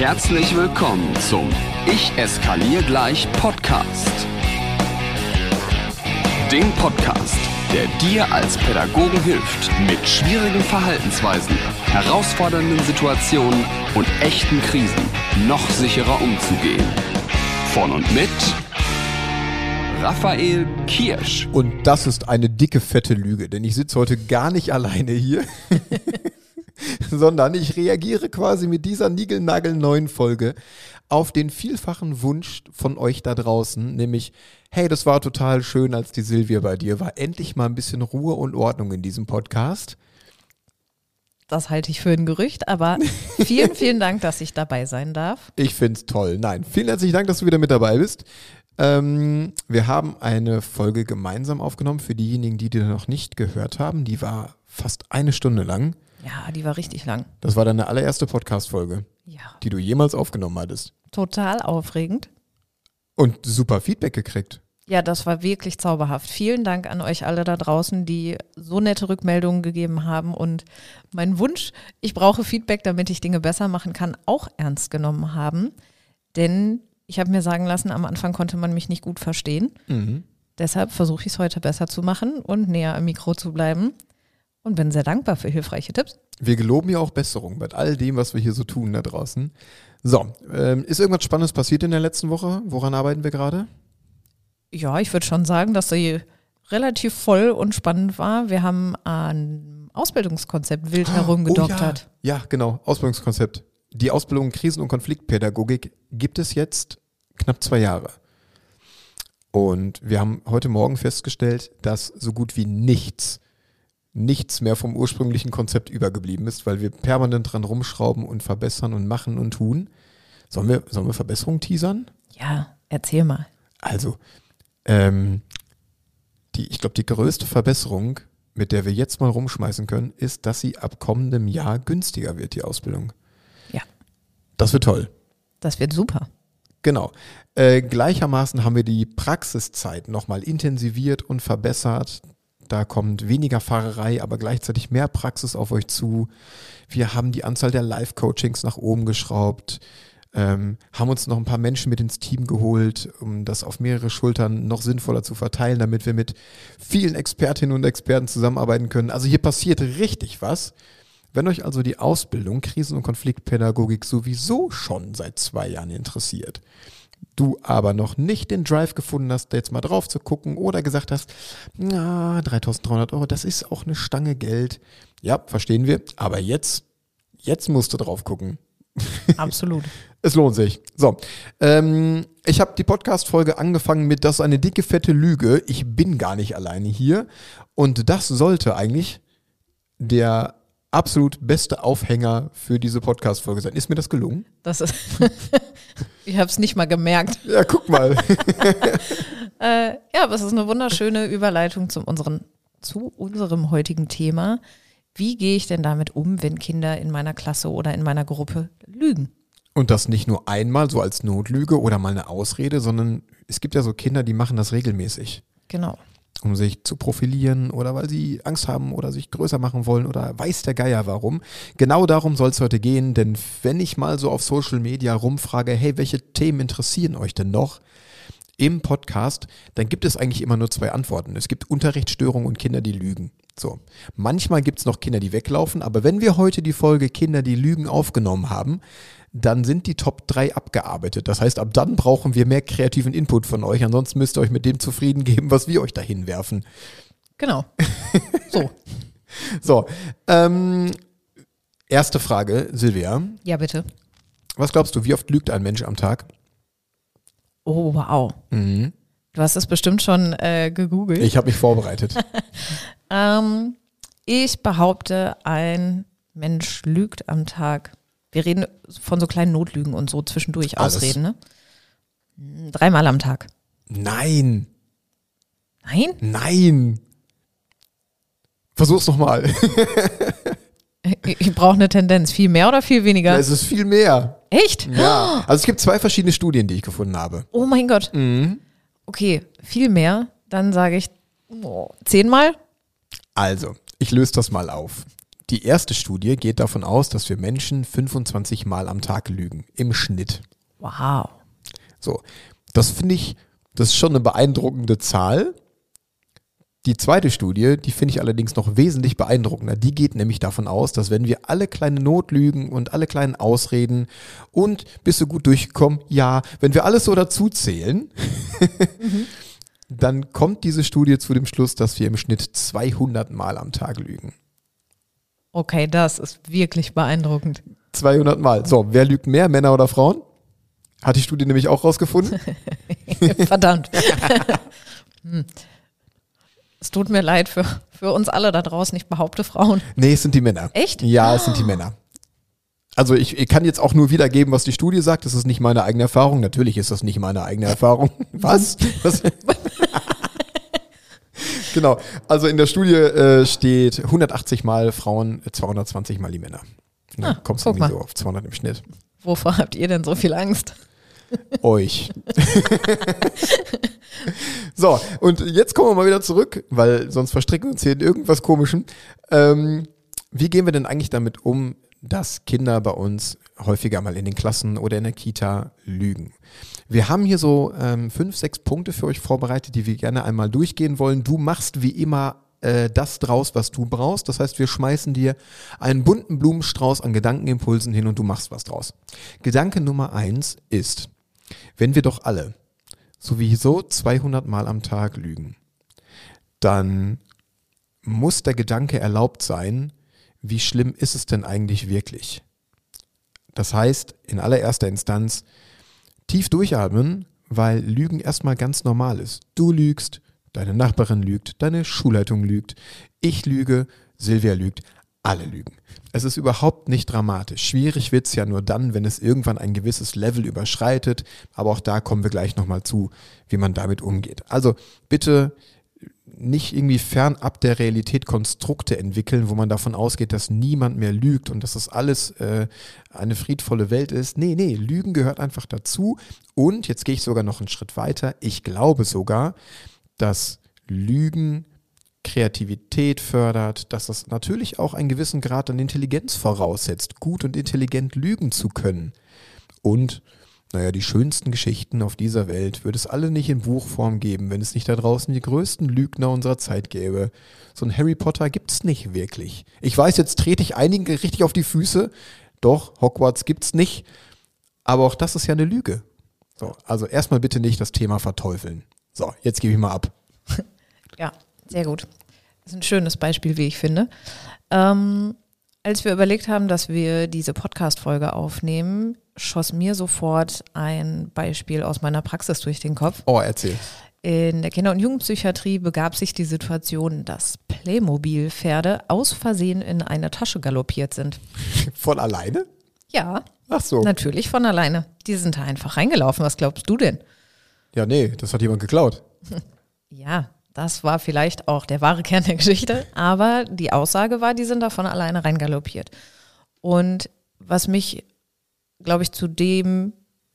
Herzlich willkommen zum Ich eskaliere gleich Podcast. Dem Podcast, der dir als Pädagogen hilft, mit schwierigen Verhaltensweisen, herausfordernden Situationen und echten Krisen noch sicherer umzugehen. Von und mit Raphael Kirsch. Und das ist eine dicke, fette Lüge, denn ich sitze heute gar nicht alleine hier, sondern ich reagiere quasi mit dieser niegelnagelneuen Folge auf den vielfachen Wunsch von euch da draußen, nämlich, hey, das war total schön, als die Silvia bei dir war. Endlich mal ein bisschen Ruhe und Ordnung in diesem Podcast. Das halte ich für ein Gerücht, aber vielen, vielen Dank, dass ich dabei sein darf. Ich finde es toll. Nein, vielen herzlichen Dank, dass du wieder mit dabei bist. Wir haben eine Folge gemeinsam aufgenommen für diejenigen, die noch nicht gehört haben. Die war fast 1 Stunde lang. Ja, die war richtig lang. Das war deine allererste Podcast-Folge, die du jemals aufgenommen hattest. Total aufregend. Und super Feedback gekriegt. Ja, das war wirklich zauberhaft. Vielen Dank an euch alle da draußen, die so nette Rückmeldungen gegeben haben und meinen Wunsch, ich brauche Feedback, damit ich Dinge besser machen kann, auch ernst genommen haben. Denn ich habe mir sagen lassen, am Anfang konnte man mich nicht gut verstehen. Mhm. Deshalb versuche ich es heute besser zu machen und näher am Mikro zu bleiben. Und bin sehr dankbar für hilfreiche Tipps. Wir geloben ja auch Besserung bei all dem, was wir hier so tun da draußen. So, ist irgendwas Spannendes passiert in der letzten Woche? Woran arbeiten wir gerade? Ja, ich würde schon sagen, dass sie relativ voll und spannend war. Wir haben ein Ausbildungskonzept wild herumgedoktert. Oh ja, genau, Ausbildungskonzept. Die Ausbildung Krisen- und Konfliktpädagogik gibt es jetzt knapp 2 Jahre. Und wir haben heute Morgen festgestellt, dass so gut wie nichts mehr vom ursprünglichen Konzept übergeblieben ist, weil wir permanent dran rumschrauben und verbessern und machen und tun. Sollen wir Verbesserungen teasern? Ja, erzähl mal. Also, ich glaube, die größte Verbesserung, mit der wir jetzt mal rumschmeißen können, ist, dass sie ab kommendem Jahr günstiger wird, die Ausbildung. Ja. Das wird toll. Das wird super. Genau. Gleichermaßen haben wir die Praxiszeit nochmal intensiviert und verbessert. Da kommt weniger Fahrerei, aber gleichzeitig mehr Praxis auf euch zu. Wir haben die Anzahl der Live-Coachings nach oben geschraubt, haben uns noch ein paar Menschen mit ins Team geholt, um das auf mehrere Schultern noch sinnvoller zu verteilen, damit wir mit vielen Expertinnen und Experten zusammenarbeiten können. Also hier passiert richtig was. Wenn euch also die Ausbildung Krisen- und Konfliktpädagogik sowieso schon seit 2 Jahren interessiert, du aber noch nicht den Drive gefunden hast, da jetzt mal drauf zu gucken oder gesagt hast, na, 3.300 €, das ist auch eine Stange Geld. Ja, verstehen wir, aber jetzt musst du drauf gucken. Absolut. Es lohnt sich. So, ich habe die Podcast-Folge angefangen mit, das ist eine dicke, fette Lüge. Ich bin gar nicht alleine hier. Und das sollte eigentlich der absolut beste Aufhänger für diese Podcast-Folge sein. Ist mir das gelungen? Das ist ich habe es nicht mal gemerkt. Ja, guck mal. Ja, aber es ist eine wunderschöne Überleitung zu unserem heutigen Thema. Wie gehe ich denn damit um, wenn Kinder in meiner Klasse oder in meiner Gruppe lügen? Und das nicht nur einmal so als Notlüge oder mal eine Ausrede, sondern es gibt ja so Kinder, die machen das regelmäßig. Genau. Um sich zu profilieren oder weil sie Angst haben oder sich größer machen wollen oder weiß der Geier warum. Genau darum soll es heute gehen, denn wenn ich mal so auf Social Media rumfrage, hey, welche Themen interessieren euch denn noch im Podcast, dann gibt es eigentlich immer nur 2 Antworten. Es gibt Unterrichtsstörungen und Kinder, die lügen. So. Manchmal gibt es noch Kinder, die weglaufen, aber wenn wir heute die Folge Kinder, die lügen aufgenommen haben, dann sind die Top 3 abgearbeitet. Das heißt, ab dann brauchen wir mehr kreativen Input von euch. Ansonsten müsst ihr euch mit dem zufrieden geben, was wir euch dahin werfen. Genau. So. Erste Frage, Silvia. Ja, bitte. Was glaubst du, wie oft lügt ein Mensch am Tag? Oh, wow. Mhm. Du hast es bestimmt schon gegoogelt. Ich habe mich vorbereitet. Ich behaupte, ein Mensch lügt am Tag. Wir reden von so kleinen Notlügen und so zwischendurch Ausreden, ne? 3-mal am Tag. Nein. Nein? Nein. Versuch's nochmal. Ich brauche eine Tendenz. Viel mehr oder viel weniger? Ja, es ist viel mehr. Echt? Ja. Also es gibt 2 verschiedene Studien, die ich gefunden habe. Oh mein Gott. Mhm. Okay, viel mehr. Dann sage ich 10-mal. Also, ich löse das mal auf. Die erste Studie geht davon aus, dass wir Menschen 25 Mal am Tag lügen, im Schnitt. Wow. So, das finde ich, das ist schon eine beeindruckende Zahl. Die zweite Studie, die finde ich allerdings noch wesentlich beeindruckender. Die geht nämlich davon aus, dass wenn wir alle kleinen Notlügen und alle kleinen Ausreden und bist du gut durchgekommen, ja, wenn wir alles so dazu zählen, dann kommt diese Studie zu dem Schluss, dass wir im Schnitt 200 Mal am Tag lügen. Okay, das ist wirklich beeindruckend. 200 Mal. So, wer lügt mehr, Männer oder Frauen? Hat die Studie nämlich auch rausgefunden. Verdammt. Es tut mir leid für uns alle da draußen. Ich behaupte Frauen. Nee, es sind die Männer. Echt? Ja, es sind die Männer. Also ich kann jetzt auch nur wiedergeben, was die Studie sagt. Das ist nicht meine eigene Erfahrung. Natürlich ist das nicht meine eigene Erfahrung. Was? Genau. Also in der Studie steht 180 Mal Frauen, 220 Mal die Männer. Da kommst du irgendwie so auf 200 im Schnitt. Wovor habt ihr denn so viel Angst? Euch. So, und jetzt kommen wir mal wieder zurück, weil sonst verstricken wir uns hier in irgendwas Komischem. Wie gehen wir denn eigentlich damit um, dass Kinder bei uns häufiger mal in den Klassen oder in der Kita lügen? Wir haben hier so 5, 6 Punkte für euch vorbereitet, die wir gerne einmal durchgehen wollen. Du machst wie immer das draus, was du brauchst. Das heißt, wir schmeißen dir einen bunten Blumenstrauß an Gedankenimpulsen hin und du machst was draus. Gedanke Nummer 1 ist, wenn wir doch alle sowieso 200 Mal am Tag lügen, dann muss der Gedanke erlaubt sein, wie schlimm ist es denn eigentlich wirklich? Das heißt, in allererster Instanz tief durchatmen, weil Lügen erstmal ganz normal ist. Du lügst, deine Nachbarin lügt, deine Schulleitung lügt, ich lüge, Silvia lügt, alle lügen. Es ist überhaupt nicht dramatisch. Schwierig wird es ja nur dann, wenn es irgendwann ein gewisses Level überschreitet. Aber auch da kommen wir gleich nochmal zu, wie man damit umgeht. Also bitte nicht irgendwie fernab der Realität Konstrukte entwickeln, wo man davon ausgeht, dass niemand mehr lügt und dass das alles eine friedvolle Welt ist. Nee, Lügen gehört einfach dazu. Und jetzt gehe ich sogar noch einen Schritt weiter. Ich glaube sogar, dass Lügen Kreativität fördert, dass das natürlich auch einen gewissen Grad an Intelligenz voraussetzt, gut und intelligent lügen zu können. Und, die schönsten Geschichten auf dieser Welt würde es alle nicht in Buchform geben, wenn es nicht da draußen die größten Lügner unserer Zeit gäbe. So ein Harry Potter gibt's nicht wirklich. Ich weiß, jetzt trete ich einigen richtig auf die Füße. Doch, Hogwarts gibt's nicht. Aber auch das ist ja eine Lüge. So, also erstmal bitte nicht das Thema verteufeln. So, jetzt gebe ich mal ab. Ja, sehr gut. Das ist ein schönes Beispiel, wie ich finde. Als wir überlegt haben, dass wir diese Podcast-Folge aufnehmen, schoss mir sofort ein Beispiel aus meiner Praxis durch den Kopf. Oh, erzähl. In der Kinder- und Jugendpsychiatrie begab sich die Situation, dass Playmobil-Pferde aus Versehen in eine Tasche galoppiert sind. Von alleine? Ja, ach so. Natürlich von alleine. Die sind da einfach reingelaufen. Was glaubst du denn? Ja, nee, das hat jemand geklaut. Ja, das war vielleicht auch der wahre Kern der Geschichte, aber die Aussage war, die sind da von alleine reingaloppiert. Und was mich, glaube ich, zu dem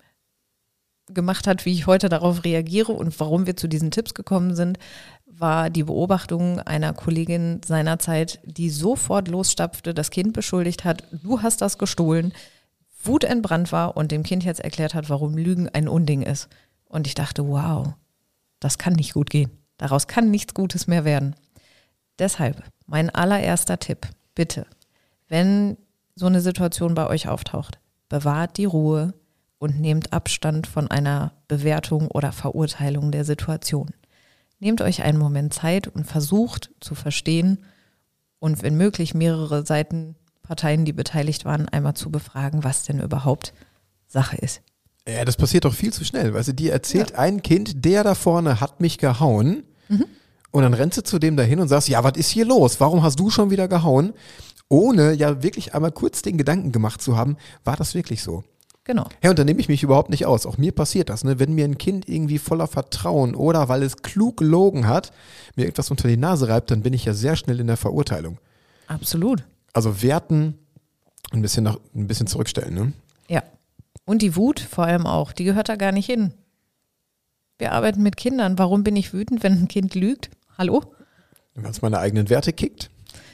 gemacht hat, wie ich heute darauf reagiere und warum wir zu diesen Tipps gekommen sind, war die Beobachtung einer Kollegin seinerzeit, die sofort losstapfte, das Kind beschuldigt hat, du hast das gestohlen, wutentbrannt war und dem Kind jetzt erklärt hat, warum Lügen ein Unding ist. Und ich dachte, wow, das kann nicht gut gehen. Daraus kann nichts Gutes mehr werden. Deshalb mein allererster Tipp, bitte, wenn so eine Situation bei euch auftaucht, bewahrt die Ruhe und nehmt Abstand von einer Bewertung oder Verurteilung der Situation. Nehmt euch einen Moment Zeit und versucht zu verstehen und wenn möglich mehrere Seitenparteien, die beteiligt waren, einmal zu befragen, was denn überhaupt Sache ist. Ja, das passiert doch viel zu schnell. Weißt du, die erzählt ein Kind, der da vorne hat mich gehauen. Und dann rennst du zu dem dahin und sagst, ja, was ist hier los? Warum hast du schon wieder gehauen? Ohne ja wirklich einmal kurz den Gedanken gemacht zu haben, war das wirklich so? Genau. Ja, und da nehme ich mich überhaupt nicht aus. Auch mir passiert das, ne? Wenn mir ein Kind irgendwie voller Vertrauen oder weil es klug gelogen hat, mir etwas unter die Nase reibt, dann bin ich ja sehr schnell in der Verurteilung. Absolut. Also werten, ein bisschen zurückstellen, ne? Ja. Und die Wut vor allem auch, die gehört da gar nicht hin. Wir arbeiten mit Kindern. Warum bin ich wütend, wenn ein Kind lügt? Hallo? Wenn es meine eigenen Werte kickt?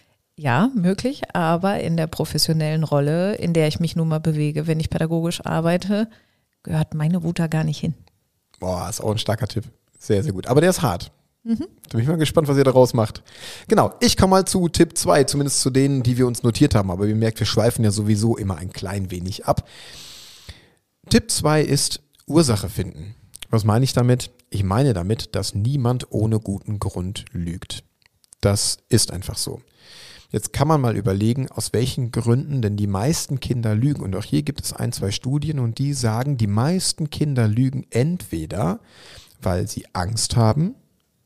Ja, möglich, aber in der professionellen Rolle, in der ich mich nun mal bewege, wenn ich pädagogisch arbeite, gehört meine Wut da gar nicht hin. Boah, ist auch ein starker Tipp. Sehr, sehr gut. Aber der ist hart. Da bin ich mal gespannt, was ihr daraus macht. Genau, ich komme mal zu Tipp 2, zumindest zu denen, die wir uns notiert haben. Aber ihr merkt, wir schweifen ja sowieso immer ein klein wenig ab. Tipp 2 ist Ursache finden. Was meine ich damit? Ich meine damit, dass niemand ohne guten Grund lügt. Das ist einfach so. Jetzt kann man mal überlegen, aus welchen Gründen denn die meisten Kinder lügen. Und auch hier gibt es 1, 2 Studien und die sagen, die meisten Kinder lügen entweder, weil sie Angst haben,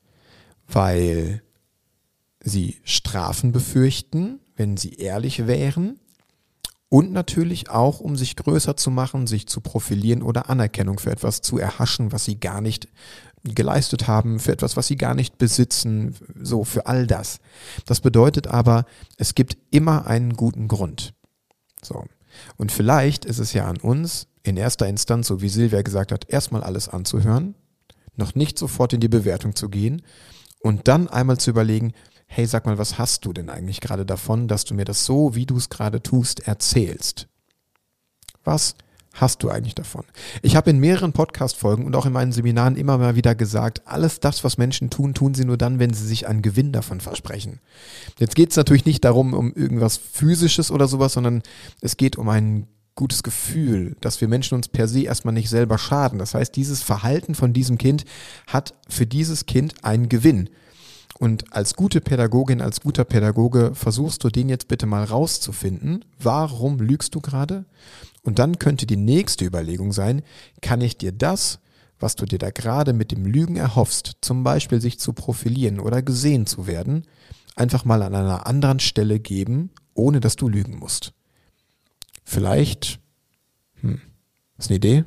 weil sie Strafen befürchten, wenn sie ehrlich wären und natürlich auch, um sich größer zu machen, sich zu profilieren oder Anerkennung für etwas zu erhaschen, was sie gar nicht geleistet haben, für etwas, was sie gar nicht besitzen, so für all das. Das bedeutet aber, es gibt immer einen guten Grund. So. Und vielleicht ist es ja an uns, in erster Instanz, so wie Silvia gesagt hat, erstmal alles anzuhören, noch nicht sofort in die Bewertung zu gehen und dann einmal zu überlegen, hey, sag mal, was hast du denn eigentlich gerade davon, dass du mir das so, wie du es gerade tust, erzählst? Was hast du eigentlich davon? Ich habe in mehreren Podcast-Folgen und auch in meinen Seminaren immer mal wieder gesagt, alles das, was Menschen tun, tun sie nur dann, wenn sie sich einen Gewinn davon versprechen. Jetzt geht es natürlich nicht darum, um irgendwas Physisches oder sowas, sondern es geht um ein gutes Gefühl, dass wir Menschen uns per se erstmal nicht selber schaden. Das heißt, dieses Verhalten von diesem Kind hat für dieses Kind einen Gewinn. Und als gute Pädagogin, als guter Pädagoge versuchst du den jetzt bitte mal rauszufinden. Warum lügst du gerade? Und dann könnte die nächste Überlegung sein, kann ich dir das, was du dir da gerade mit dem Lügen erhoffst, zum Beispiel sich zu profilieren oder gesehen zu werden, einfach mal an einer anderen Stelle geben, ohne dass du lügen musst. Vielleicht, ist eine Idee?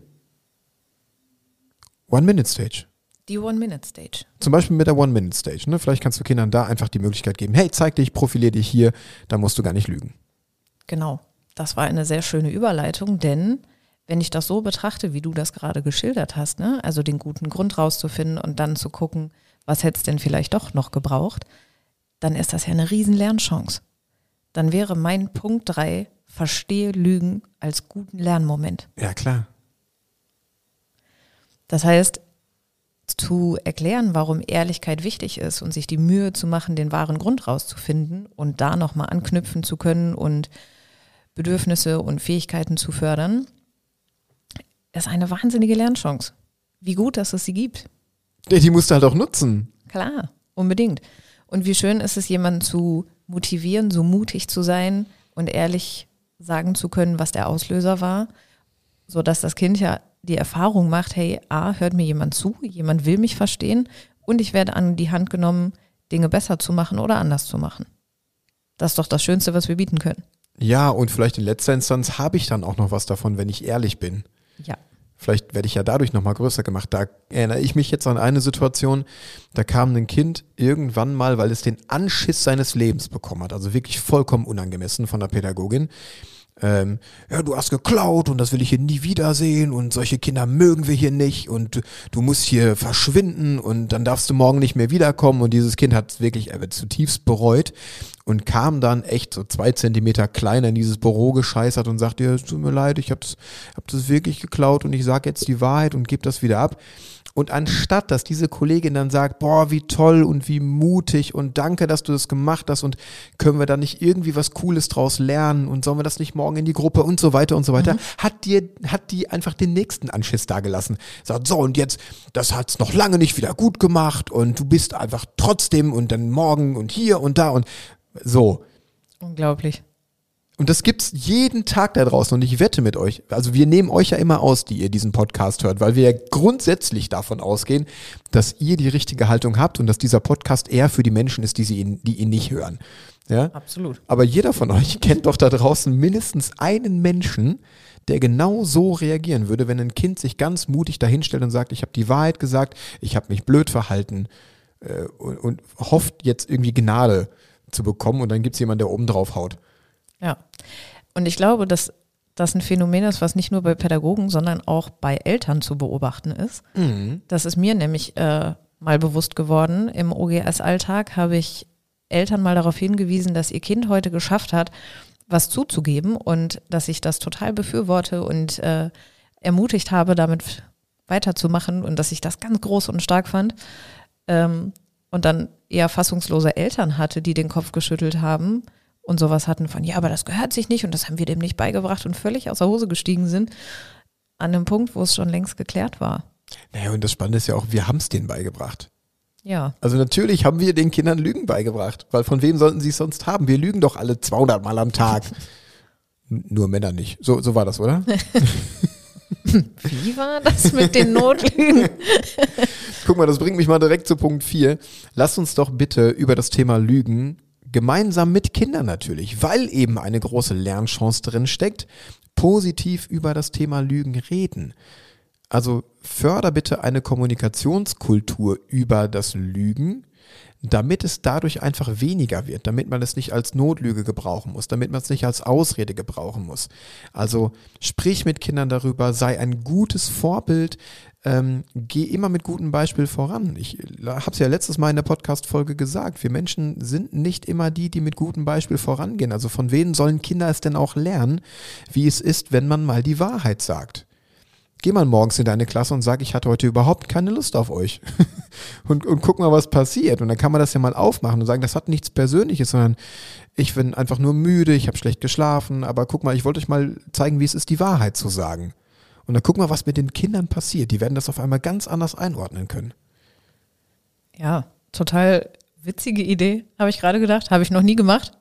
One-Minute-Stage. Die One-Minute-Stage. Zum Beispiel mit der One-Minute-Stage. Ne? Vielleicht kannst du Kindern da einfach die Möglichkeit geben, hey, zeig dich, profilier dich hier, da musst du gar nicht lügen. Genau, das war eine sehr schöne Überleitung, denn wenn ich das so betrachte, wie du das gerade geschildert hast, ne? Also den guten Grund rauszufinden und dann zu gucken, was hätte es denn vielleicht doch noch gebraucht, dann ist das ja eine riesen Lernchance. Dann wäre mein Punkt 3, verstehe Lügen als guten Lernmoment. Ja, klar. Das heißt, zu erklären, warum Ehrlichkeit wichtig ist und sich die Mühe zu machen, den wahren Grund rauszufinden und da nochmal anknüpfen zu können und Bedürfnisse und Fähigkeiten zu fördern, ist eine wahnsinnige Lernchance. Wie gut, dass es sie gibt. Die musst du halt auch nutzen. Klar, unbedingt. Und wie schön ist es, jemanden zu motivieren, so mutig zu sein und ehrlich sagen zu können, was der Auslöser war, sodass das Kind ja die Erfahrung macht, hey, hört mir jemand zu, jemand will mich verstehen und ich werde an die Hand genommen, Dinge besser zu machen oder anders zu machen. Das ist doch das Schönste, was wir bieten können. Ja, und vielleicht in letzter Instanz habe ich dann auch noch was davon, wenn ich ehrlich bin. Ja. Vielleicht werde ich ja dadurch nochmal größer gemacht. Da erinnere ich mich jetzt an eine Situation, da kam ein Kind irgendwann mal, weil es den Anschiss seines Lebens bekommen hat, also wirklich vollkommen unangemessen von der Pädagogin. Ja, du hast geklaut und das will ich hier nie wiedersehen und solche Kinder mögen wir hier nicht und du musst hier verschwinden und dann darfst du morgen nicht mehr wiederkommen und dieses Kind hat es wirklich zutiefst bereut und kam dann echt so 2 Zentimeter kleiner in dieses Büro gescheißert und sagte, ja, es tut mir leid, ich hab das wirklich geklaut und ich sage jetzt die Wahrheit und gebe das wieder ab. Und anstatt, dass diese Kollegin dann sagt, boah, wie toll und wie mutig und danke, dass du das gemacht hast und können wir da nicht irgendwie was Cooles draus lernen und sollen wir das nicht morgen in die Gruppe und so weiter, hat die einfach den nächsten Anschiss dagelassen. Sagt, so und jetzt, das hat's noch lange nicht wieder gut gemacht und du bist einfach trotzdem und dann morgen und hier und da und so. Unglaublich. Und das gibt's jeden Tag da draußen und ich wette mit euch, also wir nehmen euch ja immer aus, die ihr diesen Podcast hört, weil wir ja grundsätzlich davon ausgehen, dass ihr die richtige Haltung habt und dass dieser Podcast eher für die Menschen ist, die ihn nicht hören. Ja? Absolut. Aber jeder von euch kennt doch da draußen mindestens einen Menschen, der genau so reagieren würde, wenn ein Kind sich ganz mutig dahinstellt und sagt, ich habe die Wahrheit gesagt, ich habe mich blöd verhalten und hofft jetzt irgendwie Gnade zu bekommen und dann gibt's jemanden, der oben drauf haut. Ja, und ich glaube, dass das ein Phänomen ist, was nicht nur bei Pädagogen, sondern auch bei Eltern zu beobachten ist. Das ist mir nämlich mal bewusst geworden. Im OGS-Alltag habe ich Eltern mal darauf hingewiesen, dass ihr Kind heute geschafft hat, was zuzugeben und dass ich das total befürworte und ermutigt habe, damit weiterzumachen und dass ich das ganz groß und stark fand. Und dann eher fassungslose Eltern hatte, die den Kopf geschüttelt haben und sowas hatten von, ja, aber das gehört sich nicht und das haben wir dem nicht beigebracht und völlig aus der Hose gestiegen sind, an einem Punkt, wo es schon längst geklärt war. Naja, und das Spannende ist ja auch, wir haben es denen beigebracht. Ja. Also natürlich haben wir den Kindern Lügen beigebracht, weil von wem sollten sie es sonst haben? Wir lügen doch alle 200 Mal am Tag. Nur Männer nicht. So war das, oder? Wie war das mit den Notlügen? Guck mal, das bringt mich mal direkt zu Punkt 4. Lasst uns doch bitte über das Thema Lügen gemeinsam mit Kindern natürlich, weil eben eine große Lernchance drin steckt, positiv über das Thema Lügen reden. Also förder bitte eine Kommunikationskultur über das Lügen, damit es dadurch einfach weniger wird, damit man es nicht als Notlüge gebrauchen muss, damit man es nicht als Ausrede gebrauchen muss. Also sprich mit Kindern darüber, sei ein gutes Vorbild, geh immer mit gutem Beispiel voran. Ich habe es ja letztes Mal in der Podcast-Folge gesagt, wir Menschen sind nicht immer die mit gutem Beispiel vorangehen. Also von wem sollen Kinder es denn auch lernen, wie es ist, wenn man mal die Wahrheit sagt? Geh mal morgens in deine Klasse und sag, ich hatte heute überhaupt keine Lust auf euch. und guck mal, was passiert. Und dann kann man das ja mal aufmachen und sagen, das hat nichts Persönliches, sondern ich bin einfach nur müde, ich habe schlecht geschlafen, aber guck mal, ich wollte euch mal zeigen, wie es ist, die Wahrheit zu sagen. Und dann guck mal, was mit den Kindern passiert. Die werden das auf einmal ganz anders einordnen können. Ja, total witzige Idee, habe ich gerade gedacht. Habe ich noch nie gemacht.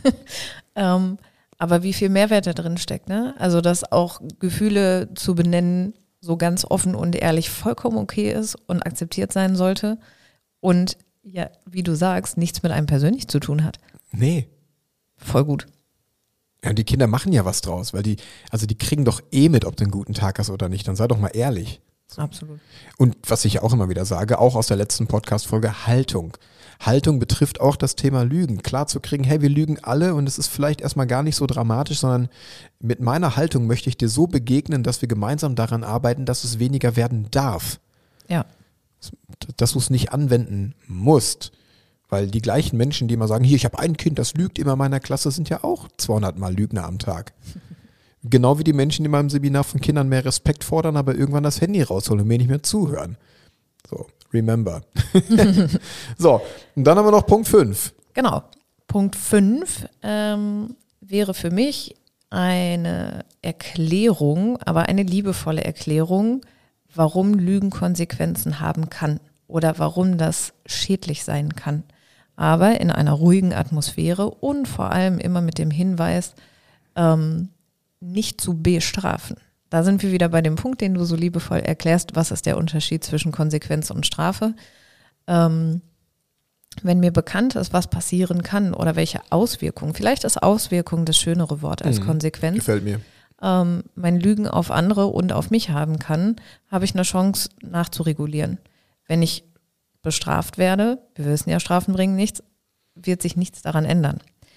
Aber wie viel Mehrwert da drin steckt, ne? Also, dass auch Gefühle zu benennen so ganz offen und ehrlich vollkommen okay ist und akzeptiert sein sollte und ja, wie du sagst, nichts mit einem persönlich zu tun hat. Nee. Voll gut. Ja, und die Kinder machen ja was draus, weil die kriegen doch mit, ob du einen guten Tag hast oder nicht. Dann sei doch mal ehrlich. Absolut. Und was ich auch immer wieder sage, auch aus der letzten Podcast-Folge, Haltung. Haltung betrifft auch das Thema Lügen. Klar zu kriegen, hey, wir lügen alle und es ist vielleicht erstmal gar nicht so dramatisch, sondern mit meiner Haltung möchte ich dir so begegnen, dass wir gemeinsam daran arbeiten, dass es weniger werden darf. Ja. Dass du es nicht anwenden musst. Weil die gleichen Menschen, die immer sagen, hier, ich habe ein Kind, das lügt immer in meiner Klasse, sind ja auch 200 Mal Lügner am Tag. Genau wie die Menschen, die in meinem Seminar von Kindern mehr Respekt fordern, aber irgendwann das Handy rausholen und mir nicht mehr zuhören. So, remember. So, und dann haben wir noch Punkt 5. Genau. Punkt 5 wäre für mich eine Erklärung, aber eine liebevolle Erklärung, warum Lügen Konsequenzen haben kann oder warum das schädlich sein kann. Aber in einer ruhigen Atmosphäre und vor allem immer mit dem Hinweis, nicht zu bestrafen. Da sind wir wieder bei dem Punkt, den du so liebevoll erklärst, was ist der Unterschied zwischen Konsequenz und Strafe. Wenn mir bekannt ist, was passieren kann oder welche Auswirkungen, vielleicht ist Auswirkung das schönere Wort als Konsequenz. Gefällt mir. Mein Lügen auf andere und auf mich haben kann, habe ich eine Chance nachzuregulieren. Wenn ich bestraft werde, wir wissen ja, Strafen bringen nichts, wird sich nichts daran ändern.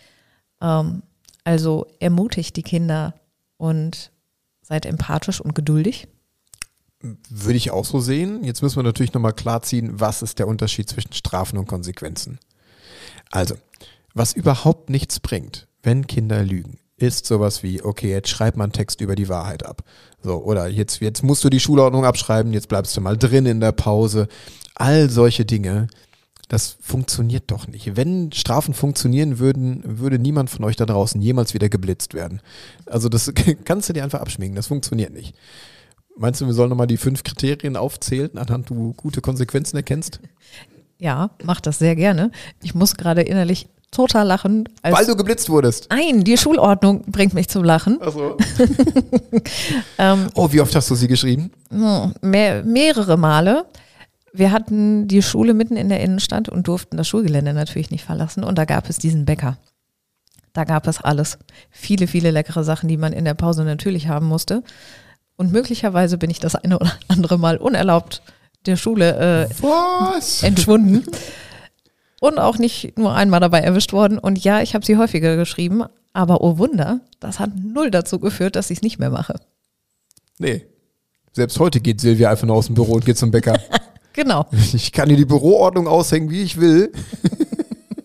Also ermutigt die Kinder und seid empathisch und geduldig. Würde ich auch so sehen. Jetzt müssen wir natürlich nochmal klarziehen, was ist der Unterschied zwischen Strafen und Konsequenzen. Also, was überhaupt nichts bringt, wenn Kinder lügen, ist sowas wie, okay, jetzt schreib mal einen Text über die Wahrheit ab. So, oder jetzt musst du die Schulordnung abschreiben, jetzt bleibst du mal drin in der Pause. All solche Dinge, das funktioniert doch nicht. Wenn Strafen funktionieren würden, würde niemand von euch da draußen jemals wieder geblitzt werden. Also das kannst du dir einfach abschminken, das funktioniert nicht. Meinst du, wir sollen nochmal die 5 Kriterien aufzählen, anhand du gute Konsequenzen erkennst? Ja, mach das sehr gerne. Ich muss gerade innerlich total lachen. Weil du geblitzt wurdest? Nein, die Schulordnung bringt mich zum Lachen. Ach so. Oh, wie oft hast du sie geschrieben? Mehrere Male. Wir hatten die Schule mitten in der Innenstadt und durften das Schulgelände natürlich nicht verlassen. Und da gab es diesen Bäcker. Da gab es alles. Viele, viele leckere Sachen, die man in der Pause natürlich haben musste. Und möglicherweise bin ich das eine oder andere Mal unerlaubt der Schule entschwunden. Und auch nicht nur einmal dabei erwischt worden. Und ja, ich habe sie häufiger geschrieben. Aber oh Wunder, das hat null dazu geführt, dass ich es nicht mehr mache. Nee. Selbst heute geht Silvia einfach nur aus dem Büro und geht zum Bäcker. Genau. Ich kann hier die Büroordnung aushängen, wie ich will.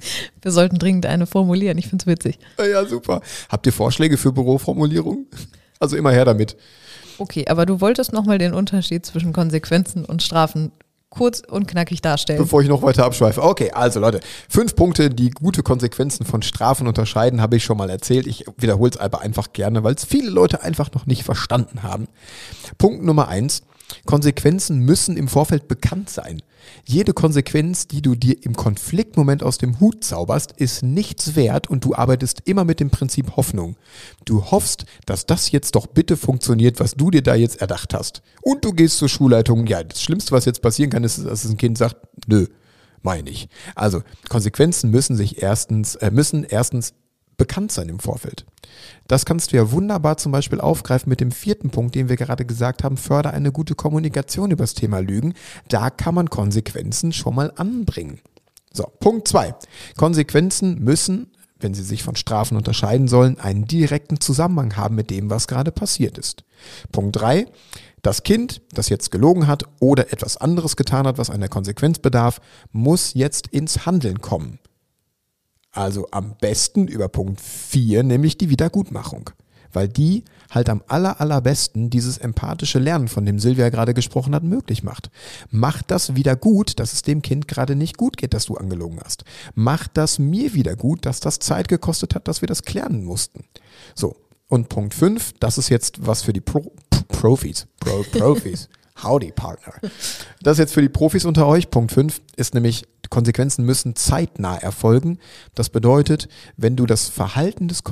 Wir sollten dringend eine formulieren. Ich finde es witzig. Ja, super. Habt ihr Vorschläge für Büroformulierungen? Also immer her damit. Okay, aber du wolltest nochmal den Unterschied zwischen Konsequenzen und Strafen kurz und knackig darstellen. Bevor ich noch weiter abschweife. Okay, also Leute, 5 Punkte, die gute Konsequenzen von Strafen unterscheiden, habe ich schon mal erzählt. Ich wiederhole es aber einfach gerne, weil es viele Leute einfach noch nicht verstanden haben. Punkt Nummer 1. Konsequenzen müssen im Vorfeld bekannt sein. Jede Konsequenz, die du dir im Konfliktmoment aus dem Hut zauberst, ist nichts wert und du arbeitest immer mit dem Prinzip Hoffnung. Du hoffst, dass das jetzt doch bitte funktioniert, was du dir da jetzt erdacht hast. Und du gehst zur Schulleitung. Ja, das Schlimmste, was jetzt passieren kann, ist, dass ein Kind sagt, nö, meine ich. Also Konsequenzen müssen erstens bekannt sein im Vorfeld. Das kannst du ja wunderbar zum Beispiel aufgreifen mit dem 4. Punkt, den wir gerade gesagt haben, fördere eine gute Kommunikation über das Thema Lügen. Da kann man Konsequenzen schon mal anbringen. So, Punkt 2. Konsequenzen müssen, wenn sie sich von Strafen unterscheiden sollen, einen direkten Zusammenhang haben mit dem, was gerade passiert ist. Punkt 3. Das Kind, das jetzt gelogen hat oder etwas anderes getan hat, was einer Konsequenz bedarf, muss jetzt ins Handeln kommen. Also am besten über Punkt 4, nämlich die Wiedergutmachung. Weil die halt am allerbesten dieses empathische Lernen, von dem Silvia gerade gesprochen hat, möglich macht. Mach das wieder gut, dass es dem Kind gerade nicht gut geht, dass du angelogen hast. Mach das mir wieder gut, dass das Zeit gekostet hat, dass wir das klären mussten. So, und Punkt 5, das ist jetzt was für die Profis. Howdy, Partner. Das ist jetzt für die Profis unter euch. Punkt 5 ist nämlich, Konsequenzen müssen zeitnah erfolgen. Das bedeutet, wenn du das Verhalten des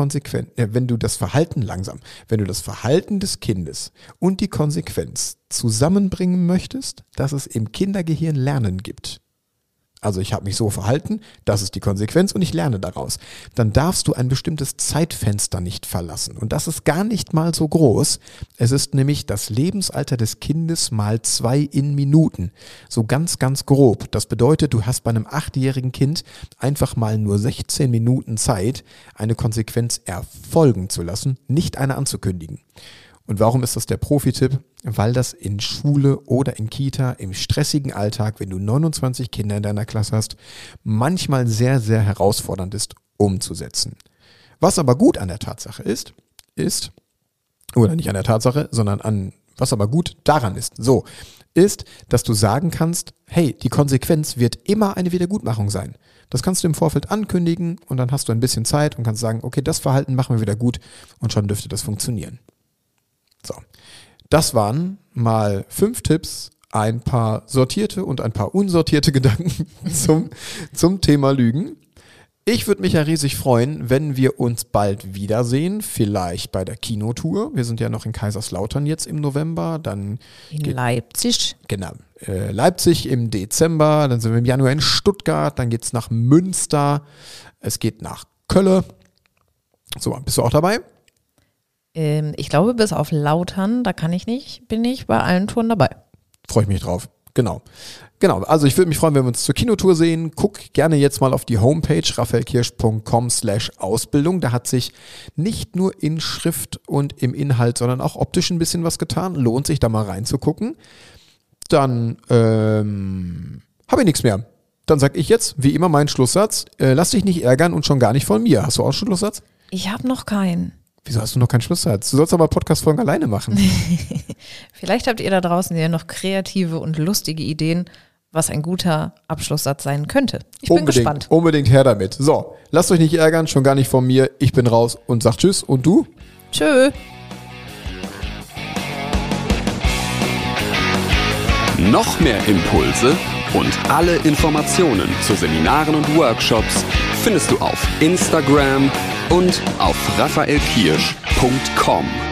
Kindes und die Konsequenz zusammenbringen möchtest, dass es im Kindergehirn Lernen gibt. Also ich habe mich so verhalten, das ist die Konsequenz und ich lerne daraus. Dann darfst du ein bestimmtes Zeitfenster nicht verlassen. Und das ist gar nicht mal so groß. Es ist nämlich das Lebensalter des Kindes mal 2 in Minuten. So ganz, ganz grob. Das bedeutet, du hast bei einem 8-jährigen Kind einfach mal nur 16 Minuten Zeit, eine Konsequenz erfolgen zu lassen, nicht eine anzukündigen. Und warum ist das der Profi-Tipp? Weil das in Schule oder in Kita im stressigen Alltag, wenn du 29 Kinder in deiner Klasse hast, manchmal sehr, sehr herausfordernd ist, umzusetzen. Was aber gut an der Tatsache ist, oder nicht an der Tatsache, sondern was aber gut daran ist, dass du sagen kannst, hey, die Konsequenz wird immer eine Wiedergutmachung sein. Das kannst du im Vorfeld ankündigen und dann hast du ein bisschen Zeit und kannst sagen, okay, das Verhalten machen wir wieder gut und schon dürfte das funktionieren. So, das waren mal 5 Tipps, ein paar sortierte und ein paar unsortierte Gedanken zum Thema Lügen. Ich würde mich ja riesig freuen, wenn wir uns bald wiedersehen, vielleicht bei der Kinotour. Wir sind ja noch in Kaiserslautern jetzt im November. Dann in Leipzig. Genau, Leipzig im Dezember, dann sind wir im Januar in Stuttgart, dann geht's nach Münster, es geht nach Köln. So, bist du auch dabei? Ich glaube, bis auf Lautern, da bin ich bei allen Touren dabei. Freue ich mich drauf. Genau. Also ich würde mich freuen, wenn wir uns zur Kinotour sehen. Guck gerne jetzt mal auf die Homepage raphaelkirsch.com/Ausbildung. Da hat sich nicht nur in Schrift und im Inhalt, sondern auch optisch ein bisschen was getan. Lohnt sich da mal reinzugucken. Dann habe ich nichts mehr. Dann sage ich jetzt, wie immer, meinen Schlusssatz. Lass dich nicht ärgern und schon gar nicht von mir. Hast du auch schon einen Schlusssatz? Ich habe noch keinen. Wieso hast du noch keinen Schlusssatz? Du sollst aber Podcast-Folgen alleine machen. Vielleicht habt ihr da draußen ja noch kreative und lustige Ideen, was ein guter Abschlusssatz sein könnte. Ich bin gespannt. Unbedingt her damit. So, lasst euch nicht ärgern, schon gar nicht von mir. Ich bin raus und sag Tschüss. Und du? Tschö. Noch mehr Impulse und alle Informationen zu Seminaren und Workshops findest du auf Instagram und auf raphaelkirsch.com.